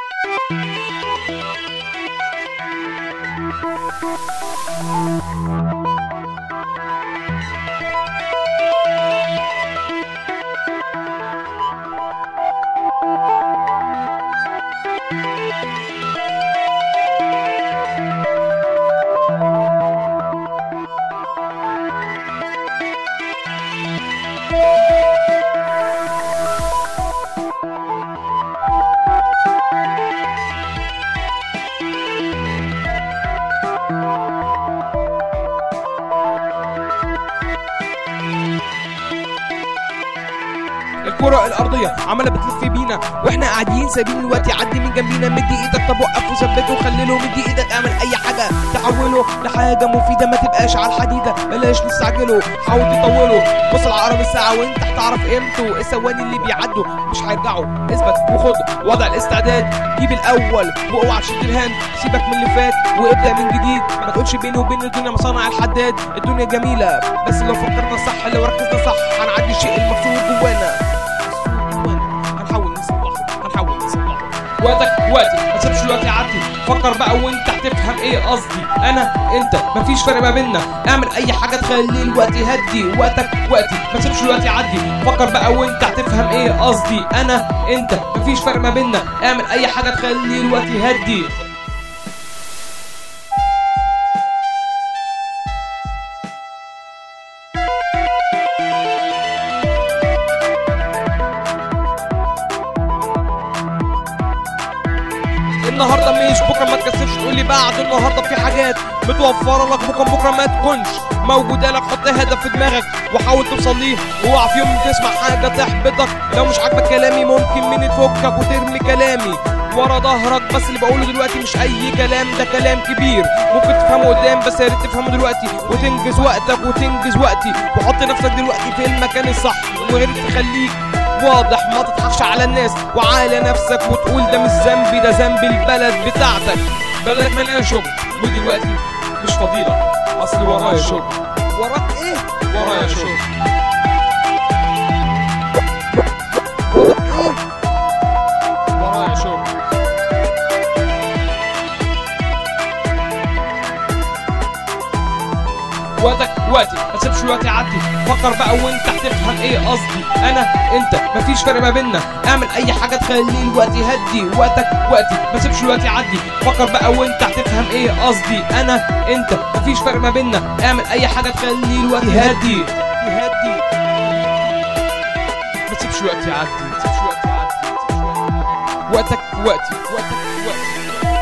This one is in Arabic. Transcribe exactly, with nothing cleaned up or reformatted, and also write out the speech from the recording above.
الكرة الأرضية عمالة بتلف بينا واحنا قاعدين سايبين الوقت يعدي من جنبينا. مدي ايدك، طب وقف وثبته وخلله. مدي ايدك، اعمل اي حاجة تحوله لحاجة مفيدة، ما تبقاش على الحديدة، بلاش نستعجله، حاول تطوله. بص لعقرب الساعة وانت هتعرف قيمته. الثواني اللي بيعدوا مش هيرجعوا. اثبت وخد وضع الاستعداد، جيب الاول واوعى تشد الهاند. سيبك من اللي فات وابدأ من جديد. ما تقولش بيني وبين الدنيا مصانع الحداد. الدنيا جميلة بس لو فكرنا صح، لو ركزنا صح هنعدي الشيء المكسور جوانا. وقتك وقتي، ما تسيبش الوقت يعدي. فكر بقى وانت هتفهم ايه قصدي. انا انت مفيش فرق ما بيننا. اعمل اي حاجه تخلي الوقت يهدي. وقتك وقتي، ما تسيبش الوقت يعدي. فكر بقى وانت هتفهم ايه قصدي. انا انت مفيش فرق ما بيننا. اعمل اي حاجه تخلي الوقت يهدي. النهارده مش بكره، ما تكسبش تقولي بعد. النهارده في حاجات متوفره لك، بكره بكره ما تكونش موجوده لك. حط هدف في دماغك وحاول توصل ليه. اوعى في يوم تسمع حاجه تحبطك. لو مش عاجبك كلامي ممكن مني تفكك وترمي كلامي ورا ظهرك. بس اللي بقوله دلوقتي مش اي كلام، ده كلام كبير ممكن تفهمه قدام، بس يا ريت تفهمه دلوقتي وتنجز وقتك وتنجز وقتي. وحط نفسك دلوقتي في المكان الصح، ويا ريت تخليك واضح، ما تضحكش على الناس وعلى نفسك وتقول ده مش ذنبي، ده ذنب البلد بتاعتك. بلدك مليانه شغل ودلوقتي مش فضيلة، اصل ورايا شغل. وراك ايه؟ ورايا شغل. وراك ايه؟ ورايا شغل. وقتك وقتي، ما تسيبش الوقت يعدي. فكر بقى وانت هتفهم ايه قصدي. انا انت مفيش فرق ما بيننا. اعمل اي حاجه تخلي الوقت يهدي. وقتك وقتي، ما تسيبش الوقت يعدي. فكر بقى وانت هتفهم ايه قصدي. انا انت مفيش فرق ما بيننا. اعمل اي حاجه تخلي الوقت يهدي يهدي. ما تسيبش الوقت يعدي، ما تسيبش الوقت يعدي. وقتك وقتي، وقتك وقتي.